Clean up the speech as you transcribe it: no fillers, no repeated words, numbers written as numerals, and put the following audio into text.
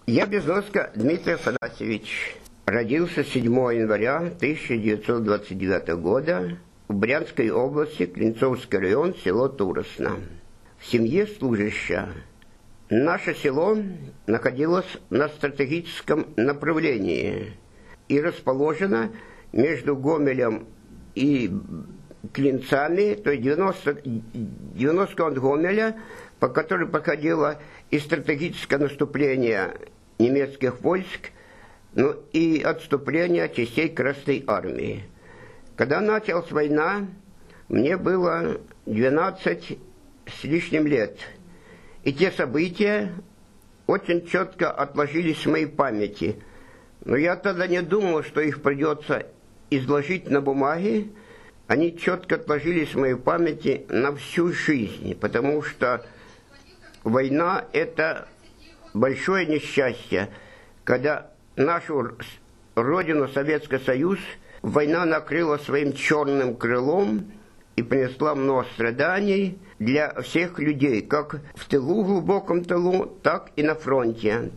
Я Безноско Дмитрий Афанасьевич. Родился 7 января 1929 года в Брянской области, Клинцовский район, село Туросно. В семье служащего. Наше село находилось на стратегическом направлении и расположено между Гомелем и Клинцами, то есть 90 от Гомеля, по которой проходило и стратегическое наступление немецких войск, ну и отступление частей Красной Армии. Когда началась война, мне было 12 с лишним лет. И те события очень четко отложились в моей памяти. Но я тогда не думал, что их придется изложить на бумаге. Они четко отложились в моей памяти на всю жизнь, потому что война – это большое несчастье, когда нашу родину, Советский Союз, война накрыла своим черным крылом и принесла много страданий для всех людей, как в тылу, глубоком тылу, так и на фронте.